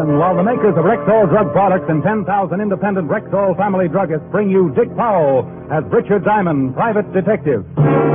listen while the makers of Rexall drug products and 10,000 independent Rexall family druggists bring you Dick Powell as Richard Diamond, private detective.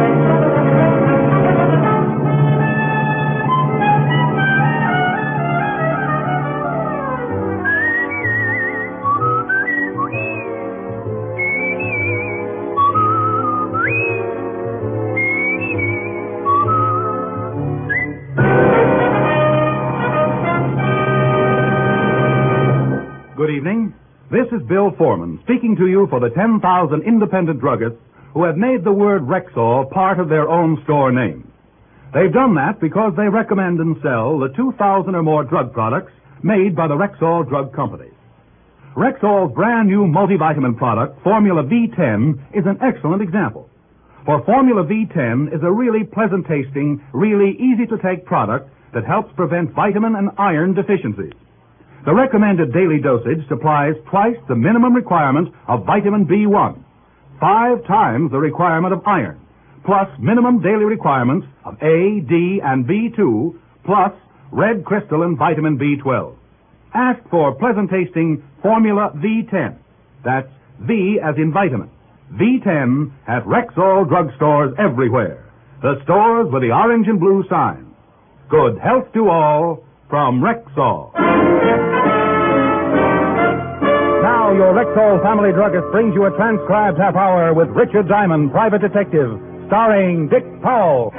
Good evening. This is Bill Foreman speaking to you for the 10,000 independent druggists who have made the word Rexall part of their own store name. They've done that because they recommend and sell the 2,000 or more drug products made by the Rexall Drug Company. Rexall's brand new multivitamin product, Formula V10, is an excellent example. For Formula V10 is a really pleasant tasting, really easy to take product that helps prevent vitamin and iron deficiencies. The recommended daily dosage supplies twice the minimum requirement of vitamin B1, 5 times the requirement of iron, plus minimum daily requirements of A, D, and B2, plus red crystalline vitamin B12. Ask for pleasant-tasting Formula V10. That's V as in vitamin. V10 at Rexall drugstores everywhere. The stores with the orange and blue sign. Good health to all from Rexall. Now, your Rexall family druggist brings you a transcribed half hour with Richard Diamond, private detective, starring Dick Powell.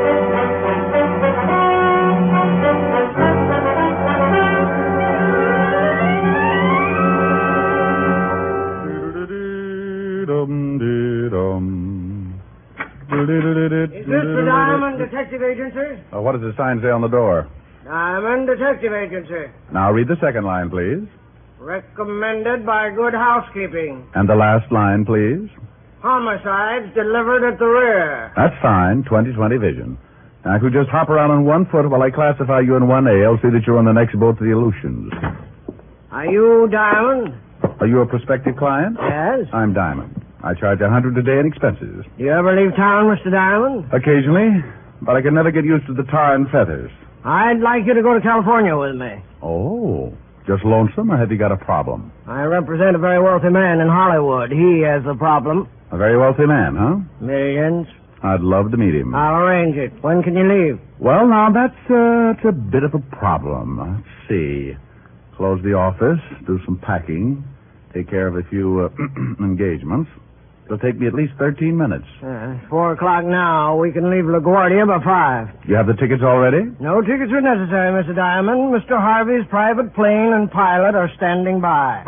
Is this the Diamond Detective Agency? What does the sign say on the door? Diamond Detective Agency. Now read the second line, please. Recommended by Good Housekeeping. And the last line, please. Homicides delivered at the rear. That's fine. 20/20 vision. Now, if you just hop around on one foot while I classify you in 1A, I'll see that you're on the next boat to the Aleutians. Are you Diamond? Are you a prospective client? Yes. I'm Diamond. I charge $100 a day in expenses. Do you ever leave town, Mr. Diamond? Occasionally, but I can never get used to the tar and feathers. I'd like you to go to California with me. Oh, just lonesome, or have you got a problem? I represent a very wealthy man in Hollywood. He has a problem. A very wealthy man, huh? Millions. I'd love to meet him. I'll arrange it. When can you leave? Well, now, that's a bit of a problem. Let's see. Close the office, do some packing, take care of a few engagements. It'll take me at least 13 minutes. 4 o'clock now. We can leave LaGuardia by 5. You have the tickets already? No tickets are necessary, Mr. Diamond. Mr. Harvey's private plane and pilot are standing by.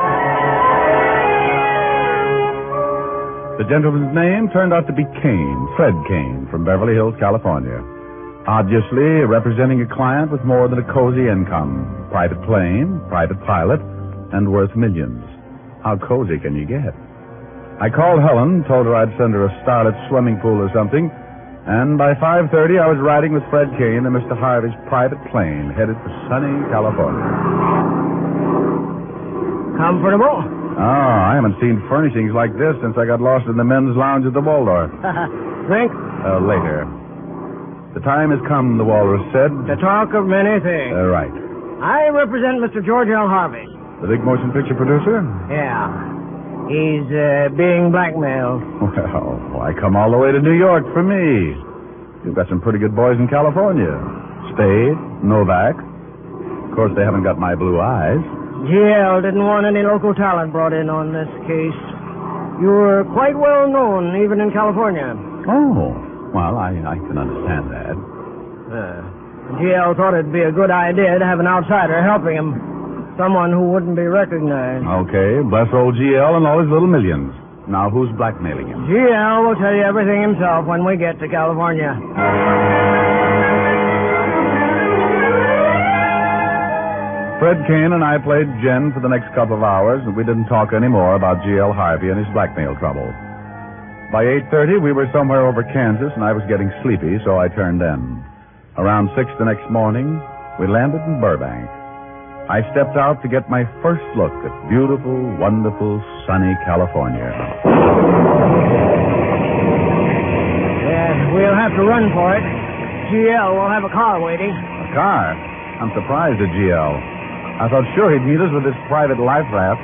The gentleman's name turned out to be Kane, Fred Kane, from Beverly Hills, California. Obviously representing a client with more than a cozy income. Private plane, private pilot, and worth millions. How cozy can you get? I called Helen, told her I'd send her a starlit swimming pool or something, and by 5:30 I was riding with Fred Kane in Mr. Harvey's private plane, headed for sunny California. Comfortable? Oh, I haven't seen furnishings like this since I got lost in the men's lounge at the Waldorf. Drink? Later. The time has come, the walrus said. To talk of many things. Right. I represent Mr. George L. Harvey. The big motion picture producer? Yeah. He's being blackmailed. Well, why come all the way to New York for me? You've got some pretty good boys in California. Spade, Novak. Of course, they haven't got my blue eyes. GL didn't want any local talent brought in on this case. You're quite well known, even in California. Oh, well, I can understand that. GL thought it'd be a good idea to have an outsider helping him. Someone who wouldn't be recognized. Okay, bless old GL and all his little millions. Now, who's blackmailing him? GL will tell you everything himself when we get to California. Fred Kane and I played gin for the next couple of hours, and we didn't talk any more about G.L. Harvey and his blackmail trouble. By 8:30, we were somewhere over Kansas, and I was getting sleepy, so I turned in. Around 6 the next morning, we landed in Burbank. I stepped out to get my first look at beautiful, wonderful, sunny California. Yeah, we'll have to run for it. GL will have a car waiting. A car? I'm surprised at GL. I thought sure he'd meet us with this private life raft.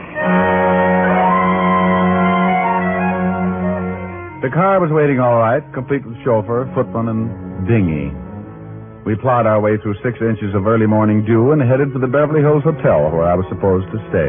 The car was waiting all right, complete with chauffeur, footman, and dinghy. We plowed our way through 6 inches of early morning dew and headed for the Beverly Hills Hotel where I was supposed to stay.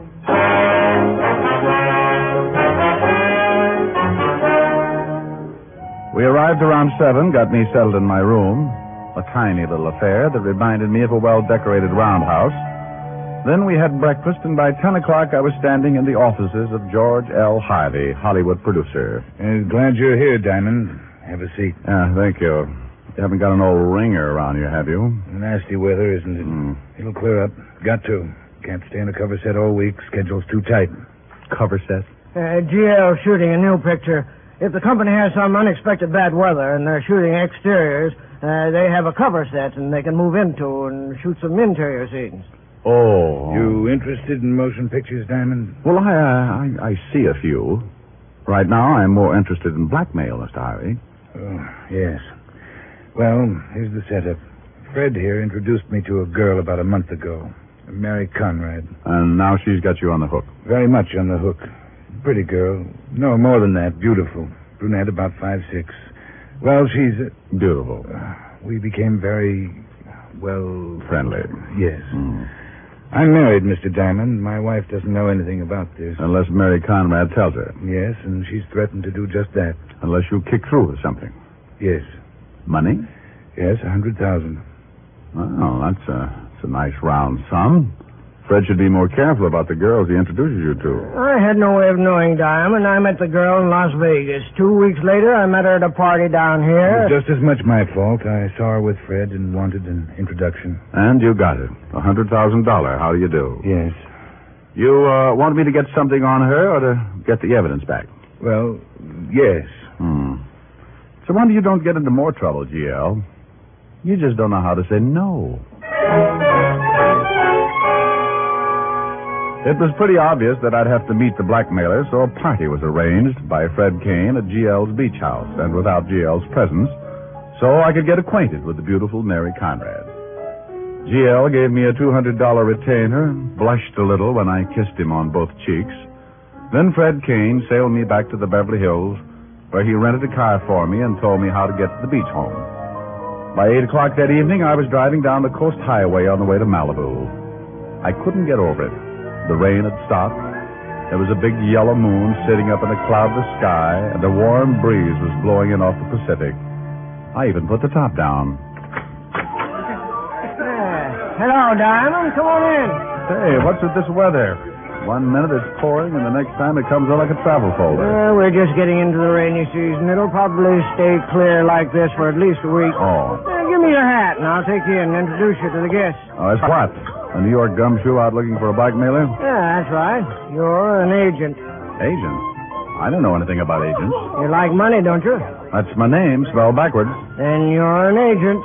We arrived around 7, got me settled in my room, a tiny little affair that reminded me of a well-decorated roundhouse. Then we had breakfast, and by 10 o'clock I was standing in the offices of George L. Harvey, Hollywood producer. Glad you're here, Diamond. Have a seat. Thank you. You haven't got an old ringer around you, have you? Nasty weather, isn't it? It'll clear up. Got to. Can't stay in a cover set all week. Schedule's too tight. Cover set? GL shooting a new picture. If the company has some unexpected bad weather and they're shooting exteriors, they have a cover set and they can move into and shoot some interior scenes. Oh. You interested in motion pictures, Diamond? Well, I see a few. Right now, I'm more interested in blackmail, Mr. Harvey. Oh, yes. Well, here's the setup. Fred here introduced me to a girl about a month ago, Mary Conrad. And now she's got you on the hook. Very much on the hook. Pretty girl. No, more than that. Beautiful. Brunette, about 5'6". Well, she's... Beautiful. We became very, well... Friendly. Yes. I'm married, Mr. Diamond. My wife doesn't know anything about this. Unless Mary Conrad tells her. Yes, and she's threatened to do just that. Unless you kick through with something. Yes. Money? Yes, $100,000. Well, that's a nice round sum. Fred should be more careful about the girls he introduces you to. I had no way of knowing, Diamond. I met the girl in Las Vegas. 2 weeks later, I met her at a party down here. Just as much my fault. I saw her with Fred and wanted an introduction. And you got it. $100,000. How do you do? Yes. You want me to get something on her or to get the evidence back? Well, yes. So wonder you don't get into more trouble, GL. You just don't know how to say no. It was pretty obvious that I'd have to meet the blackmailer, so a party was arranged by Fred Kane at GL's beach house, and without GL's presence, so I could get acquainted with the beautiful Mary Conrad. GL gave me a $200 retainer, blushed a little when I kissed him on both cheeks. Then Fred Kane sailed me back to the Beverly Hills, where he rented a car for me and told me how to get to the beach home. By 8 o'clock that evening, I was driving down the Coast Highway on the way to Malibu. I couldn't get over it. The rain had stopped. There was a big yellow moon sitting up in a cloudless sky, and a warm breeze was blowing in off the Pacific. I even put the top down. Hello, Diamond. Come on in. Hey, what's with this weather? 1 minute it's pouring, and the next time it comes on like a travel folder. We're just getting into the rainy season. It'll probably stay clear like this for at least a week. Oh. Give me your hat, and I'll take you in and introduce you to the guests. Oh, that's what? A New York gumshoe out looking for a blackmailer? Yeah, that's right. You're an agent. Agent? I don't know anything about agents. You like money, don't you? That's my name, spelled backwards. Then you're an agent.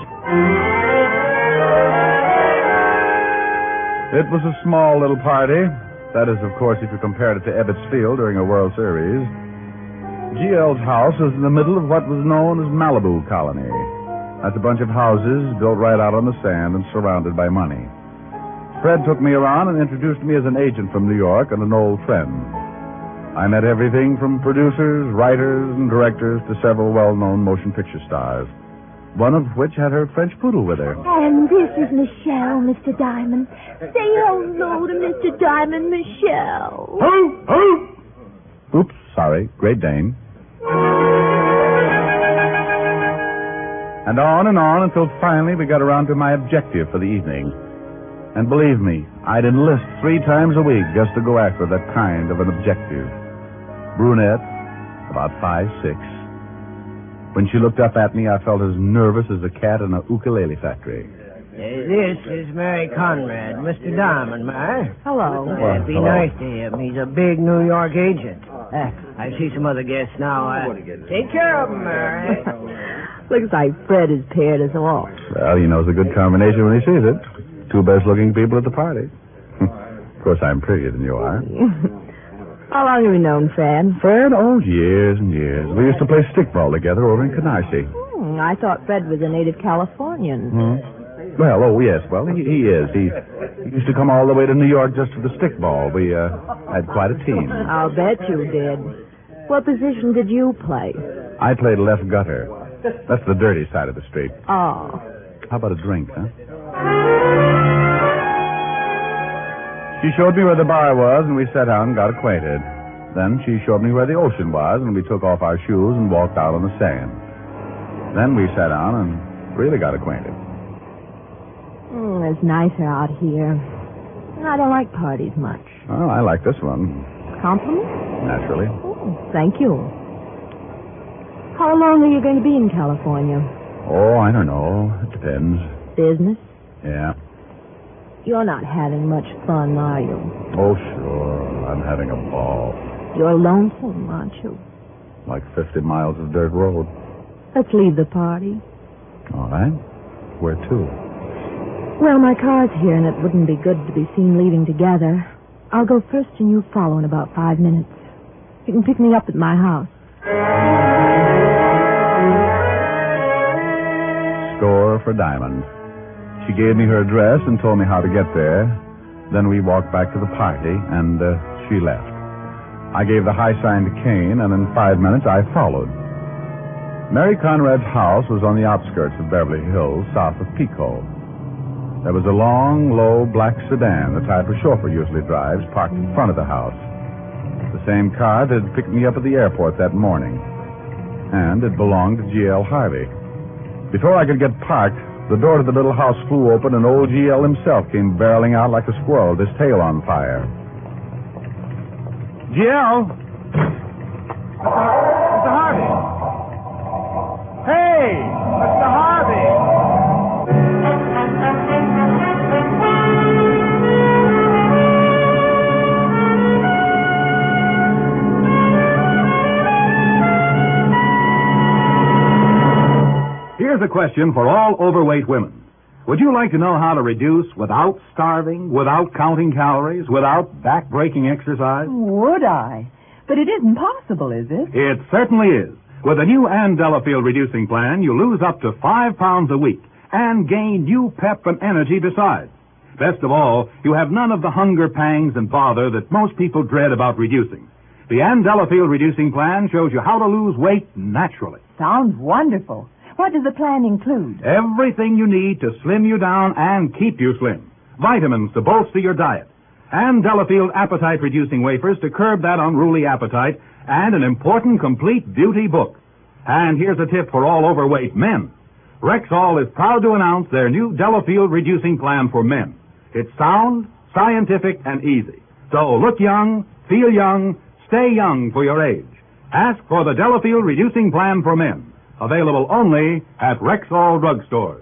It was a small little party. That is, of course, if you compared it to Ebbets Field during a World Series. GL's house was in the middle of what was known as Malibu Colony. That's a bunch of houses built right out on the sand and surrounded by money. Fred took me around and introduced me as an agent from New York and an old friend. I met everything from producers, writers, and directors to several well-known motion picture stars, one of which had her French poodle with her. And this is Michelle, Mr. Diamond. Say hello to Mr. Diamond, Michelle. Oops, sorry, Great Dane. And on until finally we got around to my objective for the evening. And believe me, I'd enlist 3 times a week just to go after that kind of an objective. Brunette, about 5'6". When she looked up at me, I felt as nervous as a cat in a ukulele factory. This is Mary Conrad, Mr. Diamond, Mary. Hello. Be hello. nice to him. He's a big New York agent. I see some other guests now. Take care of him, Mary. Looks like Fred is paired us off. Well, he knows a good combination when he sees it. 2 best-looking people at the party. Of course, I'm prettier than you are. How long have you known Fred? Fred? Oh, years and years. We used to play stickball together over in Canarsie. I thought Fred was a native Californian. Well, oh, yes. Well, he is. He used to come all the way to New York just for the stickball. We had quite a team. I'll bet you did. What position did you play? I played left gutter. That's the dirty side of the street. Oh. How about a drink, huh? She showed me where the bar was, and we sat down and got acquainted. Then she showed me where the ocean was, and we took off our shoes and walked out on the sand. Then we sat down and really got acquainted. It's nicer out here. I don't like parties much. Oh, I like this one. Compliment? Naturally. Oh, thank you. How long are you going to be in California? Oh, I don't know. It depends. Business? Yeah. You're not having much fun, are you? Oh, sure. I'm having a ball. You're lonesome, aren't you? Like 50 miles of dirt road. Let's leave the party. All right. Where to? Well, my car's here, and it wouldn't be good to be seen leaving together. I'll go first, and you follow in about 5 minutes. You can pick me up at my house. Store for Diamond. She gave me her address and told me how to get there. Then we walked back to the party, and she left. I gave the high sign to Kane, and in 5 minutes I followed. Mary Conrad's house was on the outskirts of Beverly Hills, south of Pico. There was a long, low, black sedan, the type a chauffeur usually drives, parked in front of the house. The same car that had picked me up at the airport that morning. And it belonged to G.L. Harvey. Before I could get parked, the door to the little house flew open, and old G.L. himself came barreling out like a squirrel, his tail on fire. G.L.! Mr. Harvey! Hey! Mr. Harvey! Here's a question for all overweight women. Would you like to know how to reduce without starving, without counting calories, without back-breaking exercise? Would I? But it isn't possible, is it? It certainly is. With the new Ann Delafield reducing plan, you lose up to 5 pounds a week and gain new pep and energy besides. Best of all, you have none of the hunger pangs and bother that most people dread about reducing. The Ann Delafield reducing plan shows you how to lose weight naturally. Sounds wonderful. What does the plan include? Everything you need to slim you down and keep you slim. Vitamins to bolster your diet. And Delafield appetite-reducing wafers to curb that unruly appetite. And an important complete beauty book. And here's a tip for all overweight men. Rexall is proud to announce their new Delafield reducing plan for men. It's sound, scientific, and easy. So look young, feel young, stay young for your age. Ask for the Delafield reducing plan for men. Available only at Rexall drugstores.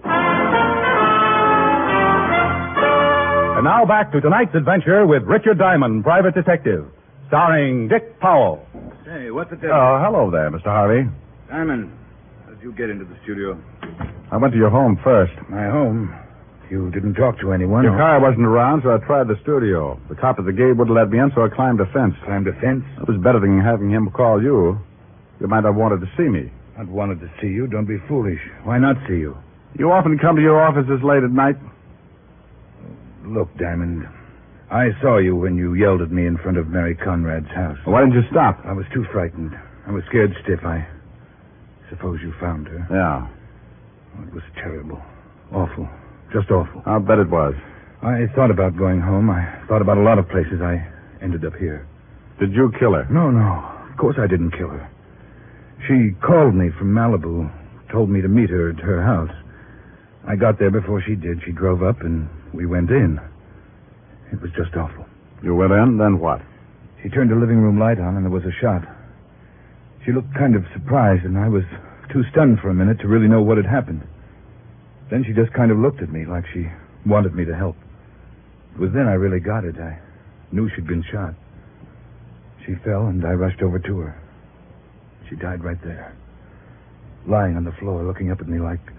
And now back to tonight's adventure with Richard Diamond, private detective, starring Dick Powell. Hey, what's the difference? Oh, hello there, Mr. Harvey. Diamond, how did you get into the studio? I went to your home first. My home? You didn't talk to anyone? Your car wasn't around, so I tried the studio. The cop at the gate wouldn't let me in, so I climbed a fence. Climbed a fence? It was better than having him call you. You might have wanted to see me. I'd wanted to see you. Don't be foolish. Why not see you? You often come to your offices late at night? Look, Diamond, I saw you when you yelled at me in front of Mary Conrad's house. Why didn't you stop? I was too frightened. I was scared stiff. I suppose you found her. Yeah. Oh, it was terrible. Awful. Just awful. I'll bet it was. I thought about going home. I thought about a lot of places. I ended up here. Did you kill her? No. Of course I didn't kill her. She called me from Malibu, told me to meet her at her house. I got there before she did. She drove up, and we went in. It was just awful. You went in, then what? She turned the living room light on, and there was a shot. She looked kind of surprised, and I was too stunned for a minute to really know what had happened. Then she just kind of looked at me like she wanted me to help. It was then I really got it. I knew she'd been shot. She fell, and I rushed over to her. She died right there, lying on the floor, looking up at me like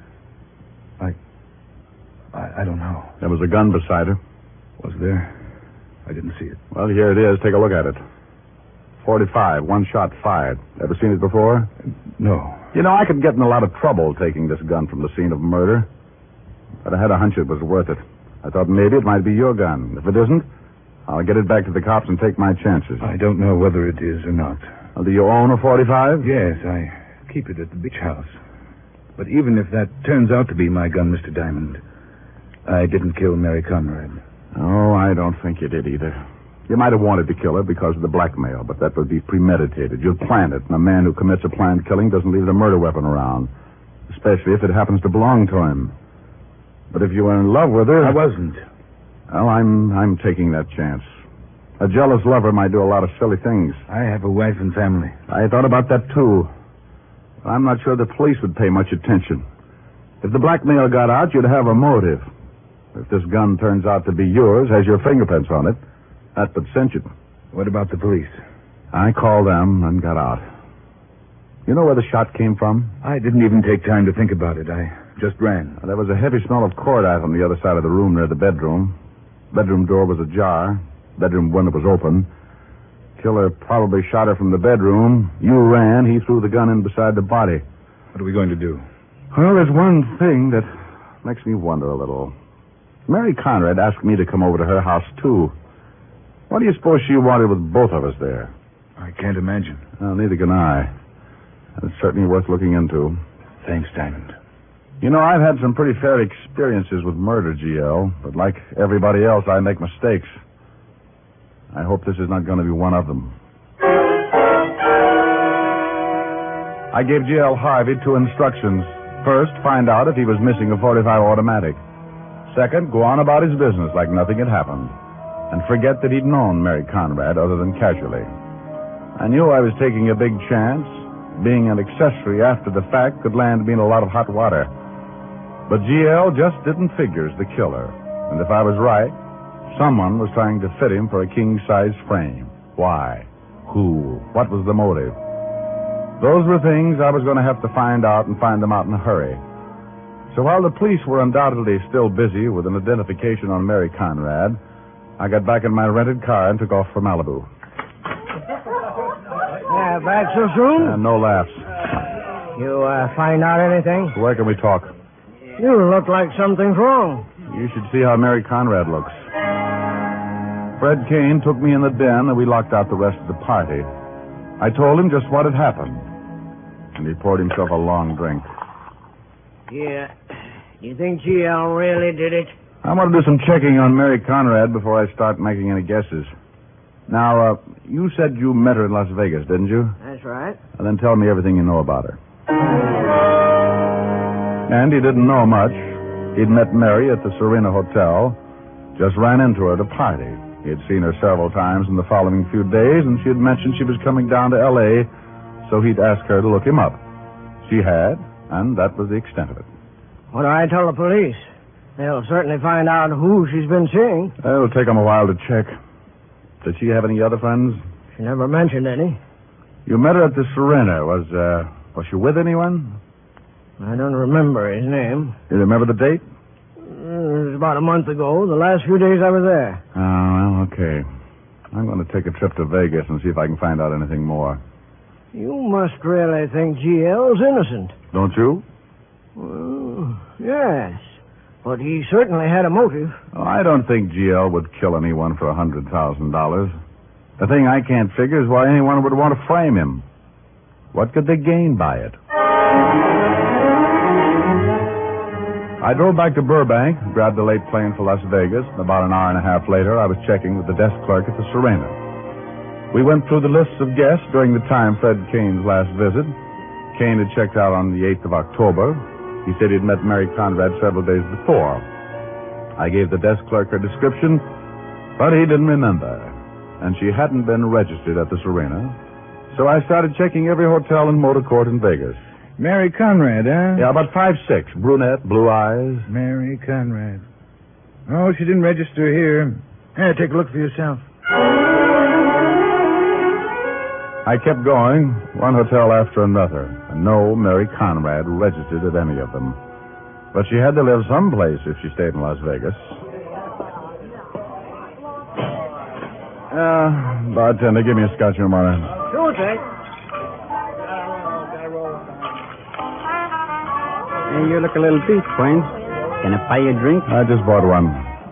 I don't know. There was a gun beside her. Was there? I didn't see it. Well, here it is. Take a look at it. 45, one shot fired. Ever seen it before? No. You know, I could get in a lot of trouble taking this gun from the scene of murder. But I had a hunch it was worth it. I thought maybe it might be your gun. If it isn't, I'll get it back to the cops and take my chances. I don't know whether it is or not. Well, do you own a .45? Yes, I keep it at the beach house. But even if that turns out to be my gun, Mr. Diamond, I didn't kill Mary Conrad. Oh, I don't think you did either. You might have wanted to kill her because of the blackmail, but that would be premeditated. You'd plan it, and a man who commits a planned killing doesn't leave the murder weapon around, especially if it happens to belong to him. But if you were in love with her... I wasn't. Well, I'm taking that chance. A jealous lover might do a lot of silly things. I have a wife and family. I thought about that, too. I'm not sure the police would pay much attention. If the blackmail got out, you'd have a motive. If this gun turns out to be yours, has your fingerprints on it, that would cinch it. What about the police? I called them and got out. You know where the shot came from? I didn't even take time to think about it. I just ran. There was a heavy smell of cordite on the other side of the room near the bedroom. Bedroom door was ajar. Bedroom window was open. Killer probably shot her from the bedroom. You ran. He threw the gun in beside the body. What are we going to do? Well, there's one thing that makes me wonder a little. Mary Conrad asked me to come over to her house, too. What do you suppose she wanted with both of us there? I can't imagine. Well, neither can I. It's certainly worth looking into. Thanks, Diamond. You know, I've had some pretty fair experiences with murder, GL, but like everybody else, I make mistakes. I hope this is not going to be one of them. I gave GL Harvey 2 instructions. First, find out if he was missing a .45 automatic. Second, go on about his business like nothing had happened. And forget that he'd known Mary Conrad other than casually. I knew I was taking a big chance. Being an accessory after the fact could land me in a lot of hot water. But GL just didn't figure as the killer. And if I was right, someone was trying to fit him for a king-size frame. Why? Who? What was the motive? Those were things I was going to have to find out and find them out in a hurry. So while the police were undoubtedly still busy with an identification on Mary Conrad, I got back in my rented car and took off for Malibu. Back so soon? No laughs. You find out anything? Where can we talk? You look like something's wrong. You should see how Mary Conrad looks. Fred Kane took me in the den and we locked out the rest of the party. I told him just what had happened. And he poured himself a long drink. Yeah. You think GL really did it? I want to do some checking on Mary Conrad before I start making any guesses. Now, you said you met her in Las Vegas, didn't you? That's right. And then tell me everything you know about her. And he didn't know much. He'd met Mary at the Serena Hotel. Just ran into her at a party. He had seen her several times in the following few days, and she had mentioned she was coming down to L.A., so he'd ask her to look him up. She had, and that was the extent of it. What do I tell the police? They'll certainly find out who she's been seeing. It'll take them a while to check. Did she have any other friends? She never mentioned any. You met her at the Serena. Was she with anyone? I don't remember his name. You remember the date? It was about a month ago, the last few days I was there. Oh, well, okay. I'm going to take a trip to Vegas and see if I can find out anything more. You must really think GL's innocent. Don't you? Well, yes. But he certainly had a motive. Oh, I don't think GL would kill anyone for $100,000. The thing I can't figure is why anyone would want to frame him. What could they gain by it? I drove back to Burbank, grabbed a late plane for Las Vegas, and about an hour and a half later, I was checking with the desk clerk at the Serena. We went through the lists of guests during the time Fred Kane's last visit. Kane had checked out on the 8th of October. He said he'd met Mary Conrad several days before. I gave the desk clerk her description, but he didn't remember. And she hadn't been registered at the Serena. So I started checking every hotel and motor court in Vegas. Mary Conrad, huh? Yeah, about 5'6", brunette, blue eyes. Mary Conrad. Oh, she didn't register here. Here, take a look for yourself. I kept going, one hotel after another, and no Mary Conrad registered at any of them. But she had to live someplace if she stayed in Las Vegas. Bartender, give me a scotch and water. Sure thing. Hey, you look a little beat, Queen. Can I buy you a drink? I just bought one.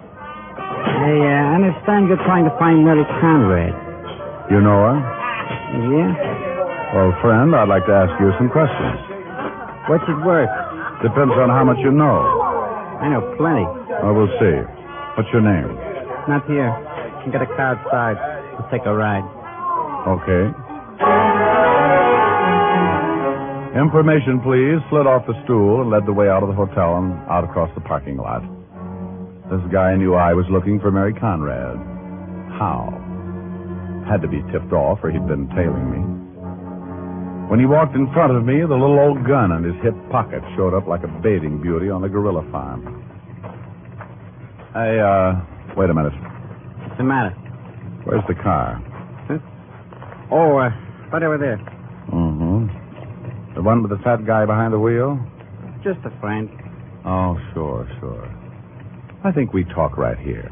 I understand you're trying to find Mary Conrad. You know her? Yeah? Well, friend, I'd like to ask you some questions. What's it worth? Depends on how much you know. I know plenty. Well, we'll see. What's your name? Not here. You got a car outside. We'll take a ride. Okay. Information, please. Slid off the stool and led the way out of the hotel and out across the parking lot. This guy knew I was looking for Mary Conrad. How? Had to be tipped off or he'd been tailing me. When he walked in front of me, the little old gun in his hip pocket showed up like a bathing beauty on the gorilla farm. Hey, wait a minute. What's the matter? Where's the car? Huh? Oh, right over there. Mm-hmm. The one with the fat guy behind the wheel? Just a friend. Oh, sure. I think we talk right here.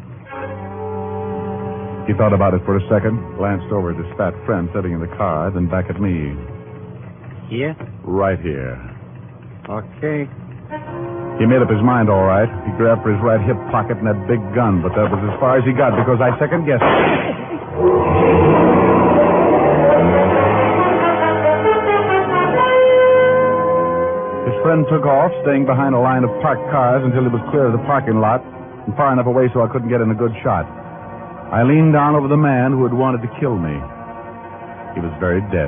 He thought about it for a second, glanced over at his fat friend sitting in the car, then back at me. Here? Right here. Okay. He made up his mind, all right. He grabbed for his right hip pocket and that big gun, but that was as far as he got because I second-guessed it. His friend took off, staying behind a line of parked cars until he was clear of the parking lot and far enough away so I couldn't get in a good shot. I leaned down over the man who had wanted to kill me. He was very dead.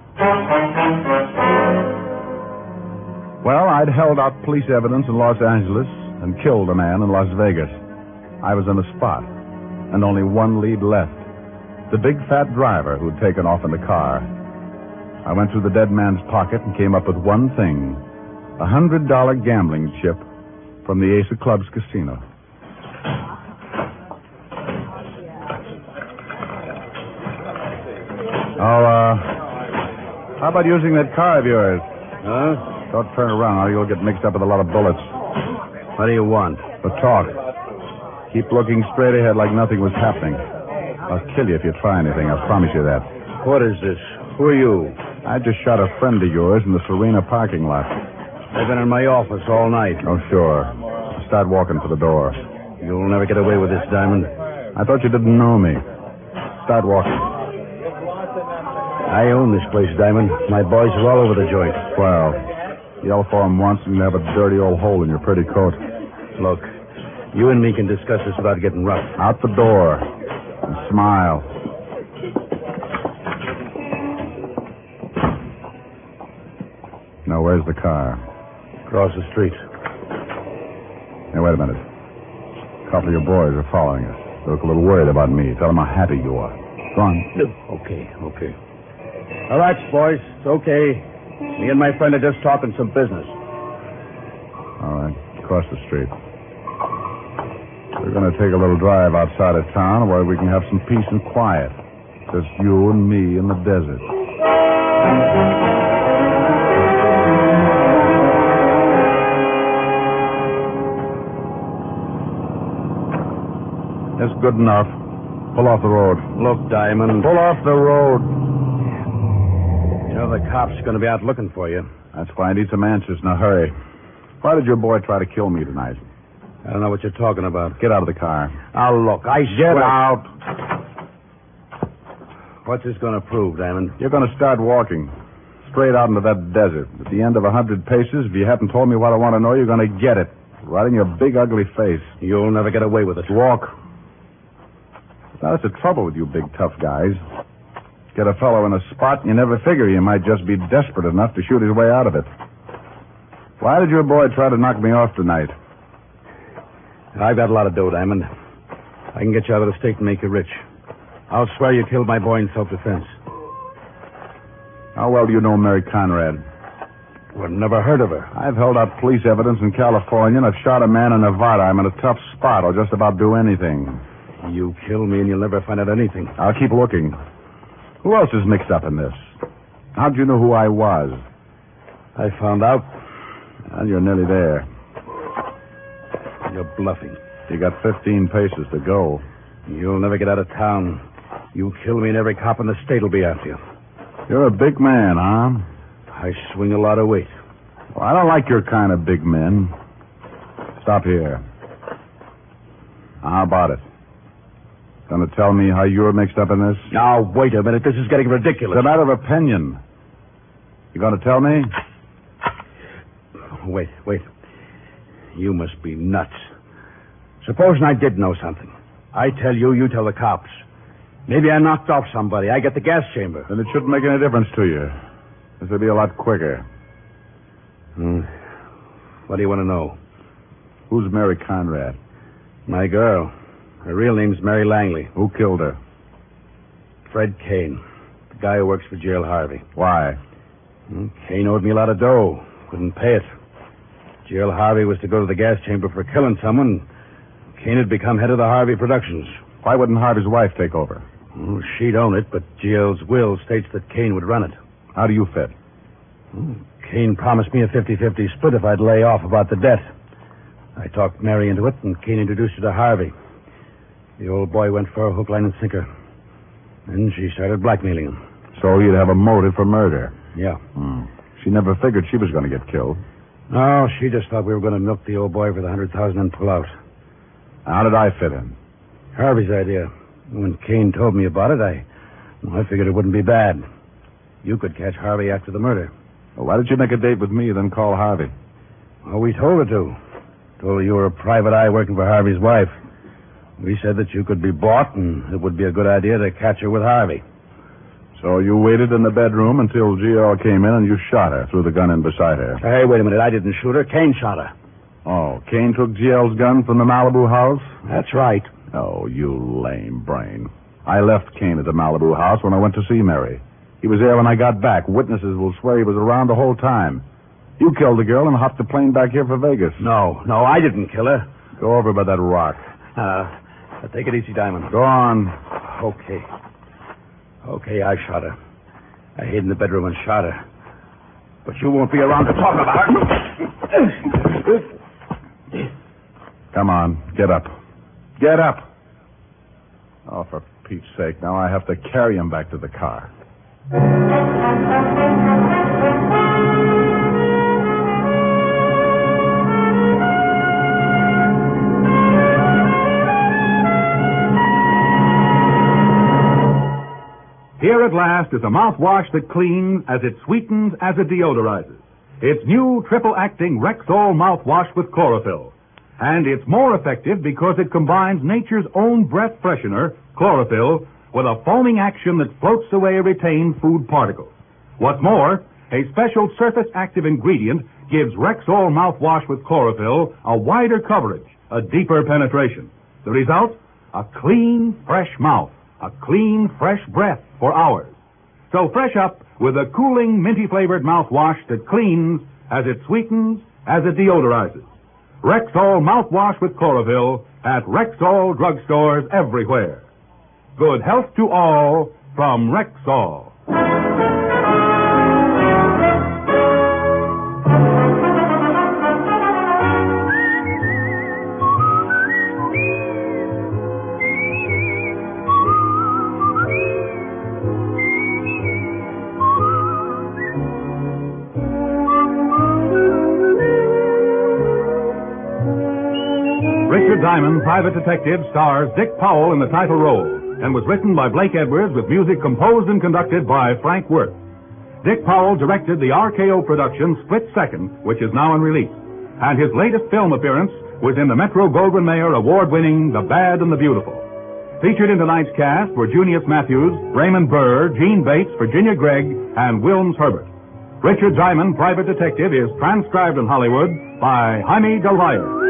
Well, I'd held out police evidence in Los Angeles and killed a man in Las Vegas. I was on the spot, and only one lead left. The big fat driver who'd taken off in the car. I went through the dead man's pocket and came up with one thing. a $100 gambling chip from the Ace of Clubs casino. How about using that car of yours? Huh? Don't turn around or you'll get mixed up with a lot of bullets. What do you want? But talk. Keep looking straight ahead like nothing was happening. I'll kill you if you try anything, I promise you that. What is this? Who are you? I just shot a friend of yours in the Serena parking lot. I've been in my office all night. Oh, sure. Start walking for the door. You'll never get away with this, Diamond. I thought you didn't know me. Start walking. I own this place, Diamond. My boys are all over the joint. Well, yell for them once and you have a dirty old hole in your pretty coat. Look, you and me can discuss this without getting rough. Out the door. And smile. Now, where's the car? Across the street. Hey, wait a minute. A couple of your boys are following us. They look a little worried about me. Tell them how happy you are. Go on. Okay. Relax, boys. It's okay. Me and my friend are just talking some business. All right. Across the street. We're going to take a little drive outside of town where we can have some peace and quiet. Just you and me in the desert. That's good enough. Pull off the road. Look, Diamond. Pull off the road. You know the cops are going to be out looking for you. That's why I need some answers in a hurry. Why did your boy try to kill me tonight? I don't know what you're talking about. Get out of the car. Now, look, I Get swear... out. What's this going to prove, Diamond? You're going to start walking. Straight out into that desert. At the end of 100 paces, if you haven't told me what I want to know, you're going to get it. Right in your big, ugly face. You'll never get away with it. Walk. Now, that's the trouble with you big, tough guys. Get a fellow in a spot, and you never figure he might just be desperate enough to shoot his way out of it. Why did your boy try to knock me off tonight? I've got a lot of dough, Diamond. I can get you out of the state and make you rich. I'll swear you killed my boy in self-defense. How well do you know Mary Conrad? Well, never heard of her. I've held up police evidence in California, and I've shot a man in Nevada. I'm in a tough spot. I'll just about do anything. You kill me and you'll never find out anything. I'll keep looking. Who else is mixed up in this? How'd you know who I was? I found out. Well, you're nearly there. You're bluffing. You got 15 paces to go. You'll never get out of town. You kill me and every cop in the state will be after you. You're a big man, huh? I swing a lot of weight. Well, I don't like your kind of big men. Stop here. How about it? Gonna tell me how you're mixed up in this? Now, wait a minute. This is getting ridiculous. It's a matter of opinion. You gonna tell me? Wait. You must be nuts. Supposing I did know something. I tell you, you tell the cops. Maybe I knocked off somebody. I get the gas chamber. Then it shouldn't make any difference to you. This will be a lot quicker. What do you want to know? Who's Mary Conrad? My girl. Her real name's Mary Langley. Who killed her? Fred Kane. The guy who works for Gerald Harvey. Why? Kane owed me a lot of dough. Couldn't pay it. Gerald Harvey was to go to the gas chamber for killing someone. Kane had become head of the Harvey Productions. Why wouldn't Harvey's wife take over? She'd own it, but Gerald's will states that Kane would run it. How do you fit? Kane promised me a 50-50 split if I'd lay off about the debt. I talked Mary into it, and Kane introduced her to Harvey. The old boy went for a hook, line, and sinker. Then she started blackmailing him. So you'd have a motive for murder? Yeah. She never figured she was going to get killed. No, she just thought we were going to milk the old boy for the $100,000 and pull out. How did I fit in? Harvey's idea. When Kane told me about it, I figured it wouldn't be bad. You could catch Harvey after the murder. Well, why did you make a date with me, then call Harvey? Well, we told her to. Told her you were a private eye working for Harvey's wife. We said that you could be bought, and it would be a good idea to catch her with Harvey. So you waited in the bedroom until GL came in and you shot her, threw the gun in beside her. Hey, wait a minute. I didn't shoot her. Kane shot her. Oh, Kane took GL's gun from the Malibu house? That's right. Oh, you lame brain. I left Kane at the Malibu house when I went to see Mary. He was there when I got back. Witnesses will swear he was around the whole time. You killed the girl and hopped the plane back here for Vegas. No, I didn't kill her. Go over by that rock. Take it easy, Diamond. Go on. Okay, I shot her. I hid in the bedroom and shot her. But you won't be around to talk about her. Come on, get up. Get up. Oh, for Pete's sake, now I have to carry him back to the car. Here at last is a mouthwash that cleans as it sweetens as it deodorizes. It's new triple-acting Rexall mouthwash with chlorophyll. And it's more effective because it combines nature's own breath freshener, chlorophyll, with a foaming action that floats away retained food particles. What's more, a special surface-active ingredient gives Rexall mouthwash with chlorophyll a wider coverage, a deeper penetration. The result? A clean, fresh mouth. A clean, fresh breath for hours. So fresh up with a cooling, minty-flavored mouthwash that cleans as it sweetens, as it deodorizes. Rexall mouthwash with chlorophyll at Rexall drugstores everywhere. Good health to all from Rexall. Richard Diamond, Private Detective, stars Dick Powell in the title role and was written by Blake Edwards with music composed and conducted by Frank Worth. Dick Powell directed the RKO production Split Second, which is now in release, and his latest film appearance was in the Metro-Goldwyn-Mayer award-winning The Bad and the Beautiful. Featured in tonight's cast were Junius Matthews, Raymond Burr, Gene Bates, Virginia Gregg, and Wilms Herbert. Richard Diamond, Private Detective, is transcribed in Hollywood by Jaime Del Valle.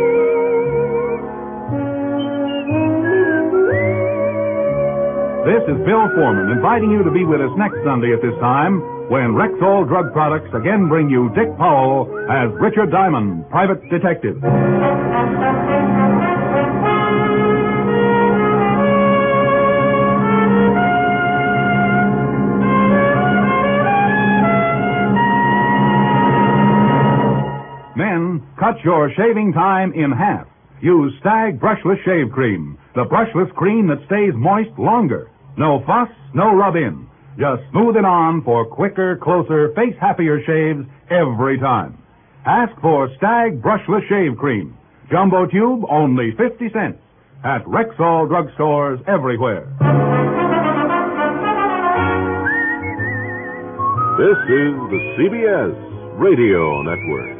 This is Bill Foreman inviting you to be with us next Sunday at this time when Rexall Drug Products again bring you Dick Powell as Richard Diamond, Private Detective. Men, cut your shaving time in half. Use Stag Brushless Shave Cream, the brushless cream that stays moist longer. No fuss, no rub-in. Just smooth it on for quicker, closer, face-happier shaves every time. Ask for Stag Brushless Shave Cream. Jumbo Tube, only 50 cents. At Rexall drugstores everywhere. This is the CBS Radio Network.